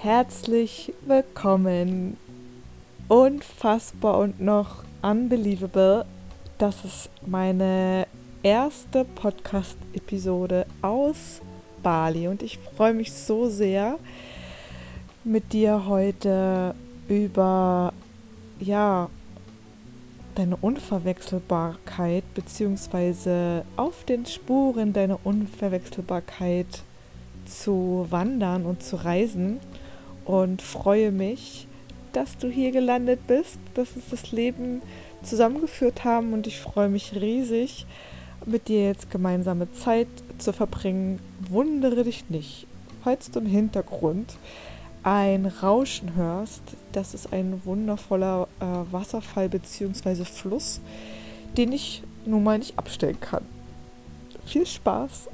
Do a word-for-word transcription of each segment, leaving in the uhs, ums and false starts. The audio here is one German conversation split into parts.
Herzlich willkommen. Unfassbar und noch unbelievable. Das ist meine erste Podcast-Episode aus Bali und ich freue mich so sehr, mit dir heute über ja, deine Unverwechselbarkeit beziehungsweise auf den Spuren deiner Unverwechselbarkeit zu wandern und zu reisen und freue mich, dass du hier gelandet bist, dass uns das Leben zusammengeführt haben und ich freue mich riesig, mit dir jetzt gemeinsame Zeit zu verbringen. Wundere dich nicht, falls du im Hintergrund ein Rauschen hörst. Das ist ein wundervoller äh, Wasserfall bzw. Fluss, den ich nun mal nicht abstellen kann. Viel Spaß!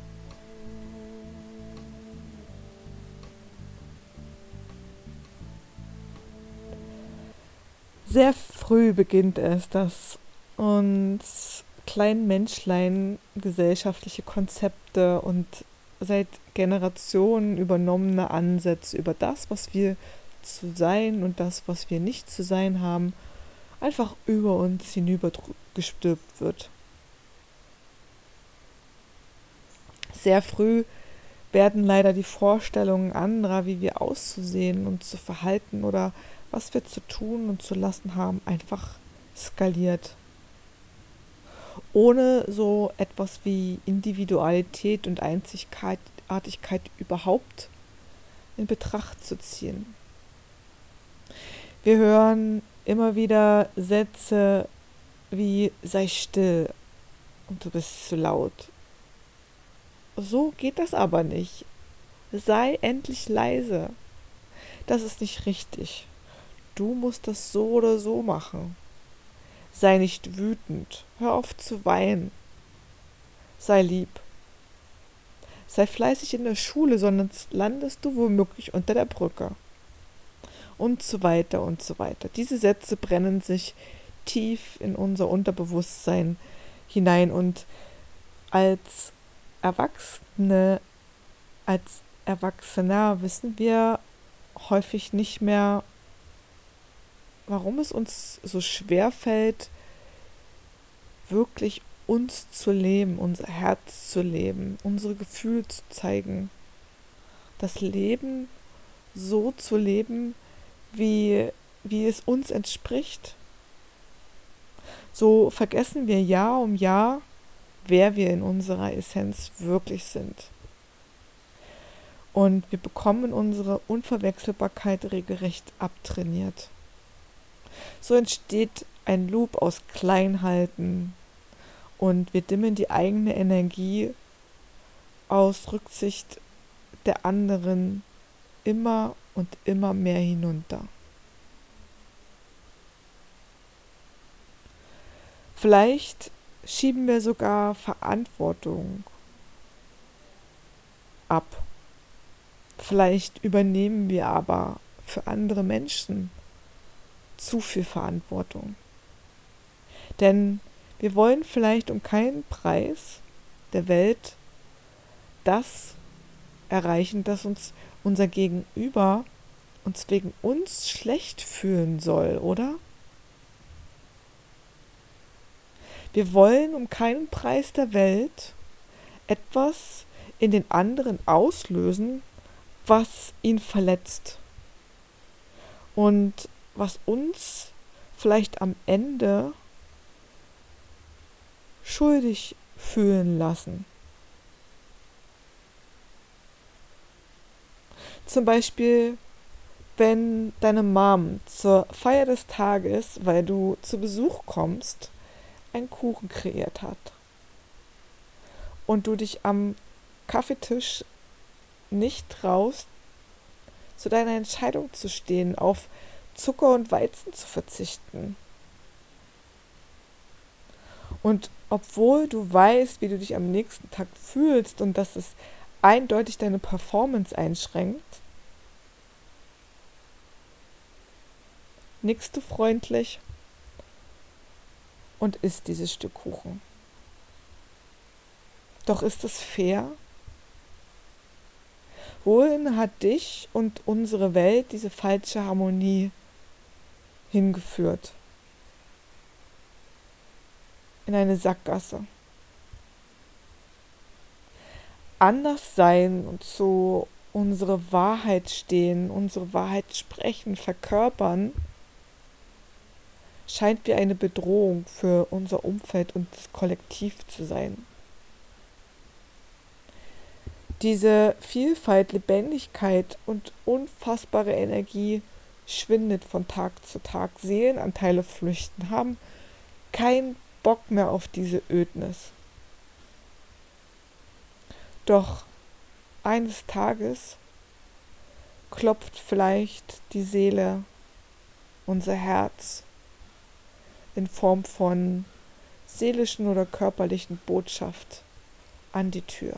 Sehr früh beginnt es, dass uns kleinen Menschlein gesellschaftliche Konzepte und seit Generationen übernommene Ansätze über das, was wir zu sein und das, was wir nicht zu sein haben, einfach über uns hinübergestülpt wird. Sehr früh werden leider die Vorstellungen anderer, wie wir auszusehen und zu verhalten oder was wir zu tun und zu lassen haben, einfach skaliert. Ohne so etwas wie Individualität und Einzigartigkeit überhaupt in Betracht zu ziehen. Wir hören immer wieder Sätze wie sei still und du bist zu laut. So geht das aber nicht. Sei endlich leise. Das ist nicht richtig. Du musst das so oder so machen. Sei nicht wütend. Hör auf zu weinen. Sei lieb. Sei fleißig in der Schule, sonst landest du womöglich unter der Brücke. Und so weiter und so weiter. Diese Sätze brennen sich tief in unser Unterbewusstsein hinein und als Erwachsene, als Erwachsener wissen wir häufig nicht mehr, warum es uns so schwer fällt, wirklich uns zu leben, unser Herz zu leben, unsere Gefühle zu zeigen, das Leben so zu leben, wie, wie es uns entspricht. So vergessen wir Jahr um Jahr, wer wir in unserer Essenz wirklich sind. Und wir bekommen unsere Unverwechselbarkeit regelrecht abtrainiert. So entsteht ein Loop aus Kleinhalten und wir dimmen die eigene Energie aus Rücksicht der anderen immer und immer mehr hinunter. Vielleicht schieben wir sogar Verantwortung ab. Vielleicht übernehmen wir aber für andere Menschen zu viel Verantwortung. Denn wir wollen vielleicht um keinen Preis der Welt das erreichen, dass uns unser Gegenüber uns wegen uns schlecht fühlen soll, oder? Wir wollen um keinen Preis der Welt etwas in den anderen auslösen, was ihn verletzt und was uns vielleicht am Ende schuldig fühlen lassen. Zum Beispiel, wenn deine Mom zur Feier des Tages, weil du zu Besuch kommst, einen Kuchen kreiert hat und du dich am Kaffeetisch nicht traust, zu deiner Entscheidung zu stehen, auf Zucker und Weizen zu verzichten. Und obwohl du weißt, wie du dich am nächsten Tag fühlst und dass es eindeutig deine Performance einschränkt, nickst du freundlich und isst dieses Stück Kuchen. Doch ist es fair? Wohin hat dich und unsere Welt diese falsche Harmonie hingeführt? In eine Sackgasse. Anders sein und so unsere Wahrheit stehen, unsere Wahrheit sprechen, verkörpern, scheint wie eine Bedrohung für unser Umfeld und das Kollektiv zu sein. Diese Vielfalt, Lebendigkeit und unfassbare Energie schwindet von Tag zu Tag. Seelenanteile flüchten, haben keinen Bock mehr auf diese Ödnis. Doch eines Tages klopft vielleicht die Seele, unser Herz, in Form von seelischen oder körperlichen Botschaft an die Tür,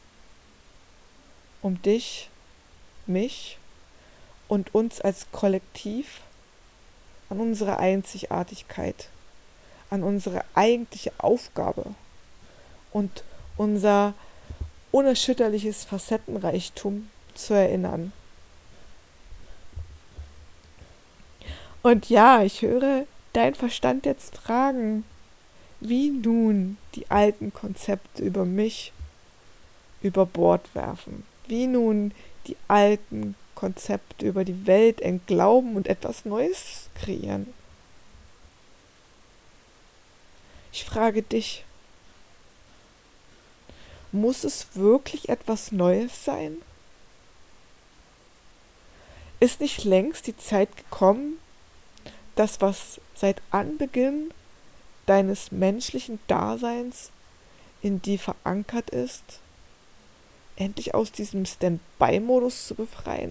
um dich, mich und uns als Kollektiv an unsere Einzigartigkeit, an unsere eigentliche Aufgabe und unser unerschütterliches Facettenreichtum zu erinnern. Und ja, ich höre dein Verstand jetzt fragen, wie nun die alten Konzepte über mich über Bord werfen, wie nun die alten Konzepte über die Welt entglauben und etwas Neues kreieren. Ich frage dich, muss es wirklich etwas Neues sein? Ist nicht längst die Zeit gekommen, das, was seit Anbeginn deines menschlichen Daseins in dir verankert ist, endlich aus diesem Standby-Modus zu befreien?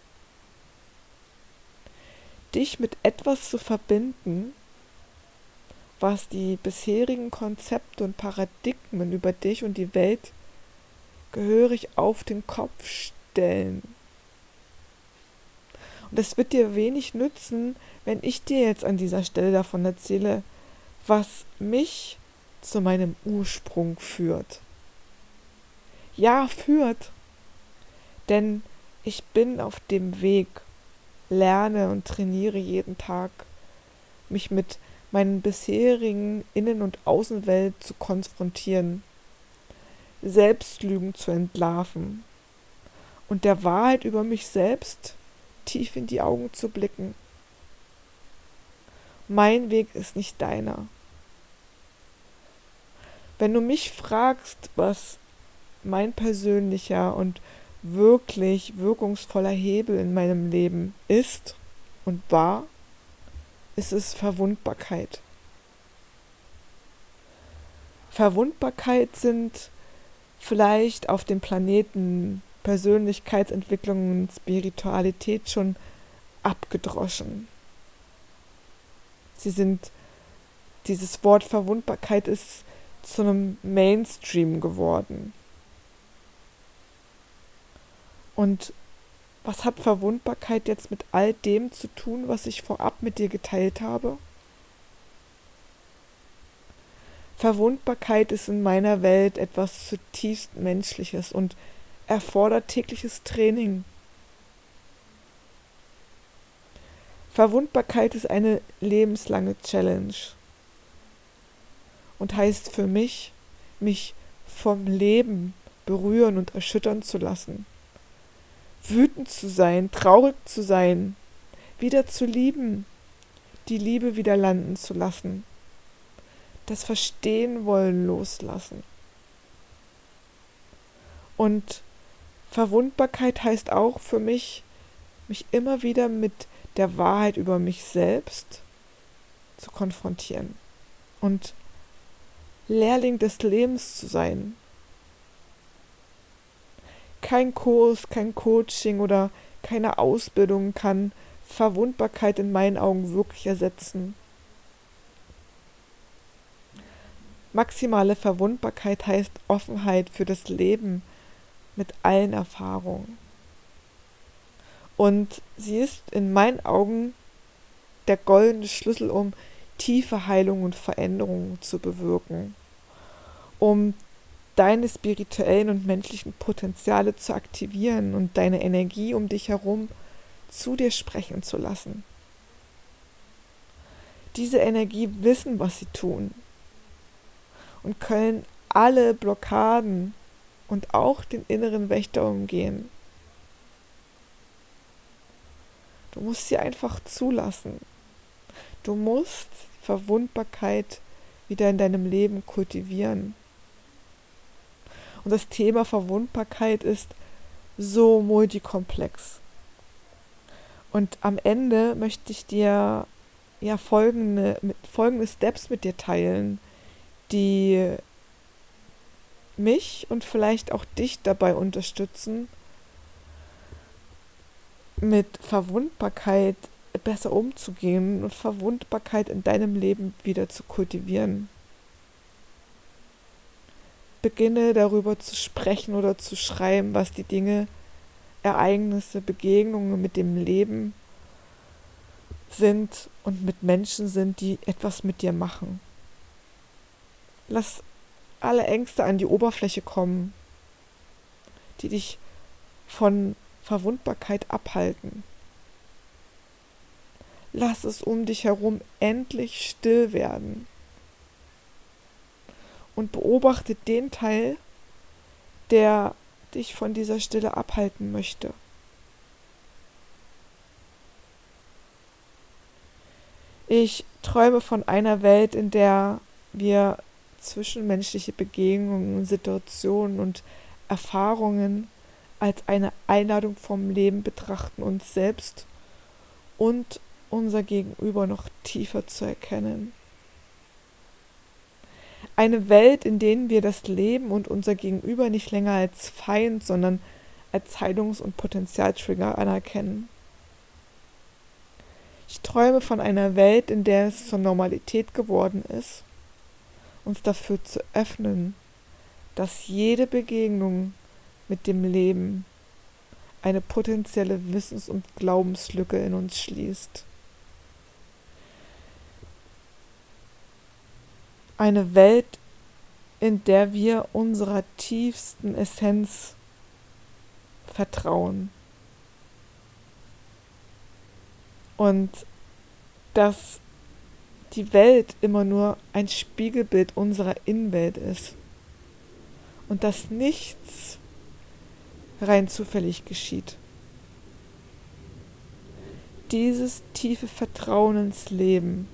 Dich mit etwas zu verbinden, was die bisherigen Konzepte und Paradigmen über dich und die Welt gehörig auf den Kopf stellen. Und es wird dir wenig nützen, wenn ich dir jetzt an dieser Stelle davon erzähle, was mich zu meinem Ursprung führt. Ja, führt, denn ich bin auf dem Weg, lerne und trainiere jeden Tag, mich mit meinen bisherigen Innen- und Außenwelt zu konfrontieren, Selbstlügen zu entlarven und der Wahrheit über mich selbst tief in die Augen zu blicken. Mein Weg ist nicht deiner. Wenn du mich fragst, was mein persönlicher und wirklich wirkungsvoller Hebel in meinem Leben ist und war, ist es Verwundbarkeit. Verwundbarkeit sind vielleicht auf dem Planeten Persönlichkeitsentwicklung und Spiritualität schon abgedroschen. Sie sind, dieses Wort Verwundbarkeit ist zu einem Mainstream geworden. Und was hat Verwundbarkeit jetzt mit all dem zu tun, was ich vorab mit dir geteilt habe? Verwundbarkeit ist in meiner Welt etwas zutiefst Menschliches und erfordert tägliches Training. Verwundbarkeit ist eine lebenslange Challenge und heißt für mich, mich vom Leben berühren und erschüttern zu lassen. Wütend zu sein, traurig zu sein, wieder zu lieben, die Liebe wieder landen zu lassen, das Verstehen wollen loslassen. Und Verwundbarkeit heißt auch für mich, mich immer wieder mit der Wahrheit über mich selbst zu konfrontieren und Lehrling des Lebens zu sein. Kein Kurs, kein Coaching oder keine Ausbildung kann Verwundbarkeit in meinen Augen wirklich ersetzen. Maximale Verwundbarkeit heißt Offenheit für das Leben mit allen Erfahrungen. Und sie ist in meinen Augen der goldene Schlüssel, um tiefe Heilung und Veränderung zu bewirken, um deine spirituellen und menschlichen Potenziale zu aktivieren und deine Energie um dich herum zu dir sprechen zu lassen. Diese Energie wissen, was sie tun und können alle Blockaden und auch den inneren Wächter umgehen. Du musst sie einfach zulassen. Du musst Verwundbarkeit wieder in deinem Leben kultivieren. Und das Thema Verwundbarkeit ist so multikomplex. Und am Ende möchte ich dir ja folgende, mit, folgende Steps mit dir teilen, die mich und vielleicht auch dich dabei unterstützen, mit Verwundbarkeit besser umzugehen und Verwundbarkeit in deinem Leben wieder zu kultivieren. Beginne darüber zu sprechen oder zu schreiben, was die Dinge, Ereignisse, Begegnungen mit dem Leben sind und mit Menschen sind, die etwas mit dir machen. Lass alle Ängste an die Oberfläche kommen, die dich von Verwundbarkeit abhalten. Lass es um dich herum endlich still werden und beobachte den Teil, der dich von dieser Stille abhalten möchte. Ich träume von einer Welt, in der wir zwischenmenschliche Begegnungen, Situationen und Erfahrungen als eine Einladung vom Leben betrachten, uns selbst und unser Gegenüber noch tiefer zu erkennen. Eine Welt, in der wir das Leben und unser Gegenüber nicht länger als Feind, sondern als Heilungs- und Potenzialtrigger anerkennen. Ich träume von einer Welt, in der es zur Normalität geworden ist, uns dafür zu öffnen, dass jede Begegnung mit dem Leben eine potenzielle Wissens- und Glaubenslücke in uns schließt. Eine Welt, in der wir unserer tiefsten Essenz vertrauen. Und dass die Welt immer nur ein Spiegelbild unserer Innenwelt ist. Und dass nichts rein zufällig geschieht. Dieses tiefe Vertrauen ins Leben,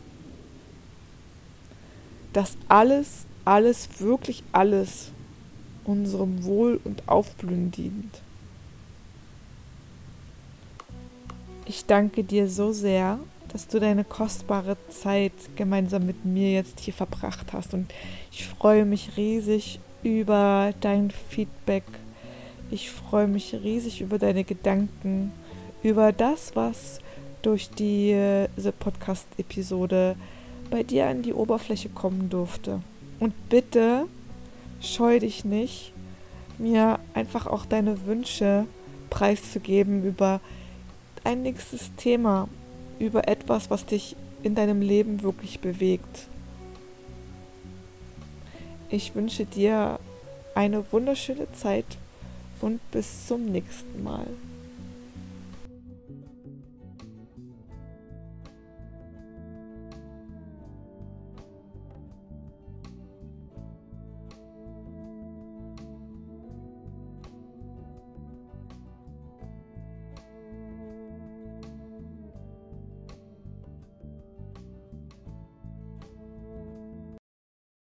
dass alles, alles, wirklich alles unserem Wohl und Aufblühen dient. Ich danke dir so sehr, dass du deine kostbare Zeit gemeinsam mit mir jetzt hier verbracht hast und ich freue mich riesig über dein Feedback. Ich freue mich riesig über deine Gedanken, über das, was durch diese Podcast-Episode bei dir an die Oberfläche kommen durfte. Und bitte scheu dich nicht, mir einfach auch deine Wünsche preiszugeben über ein nächstes Thema, über etwas, was dich in deinem Leben wirklich bewegt. Ich wünsche dir eine wunderschöne Zeit und bis zum nächsten Mal.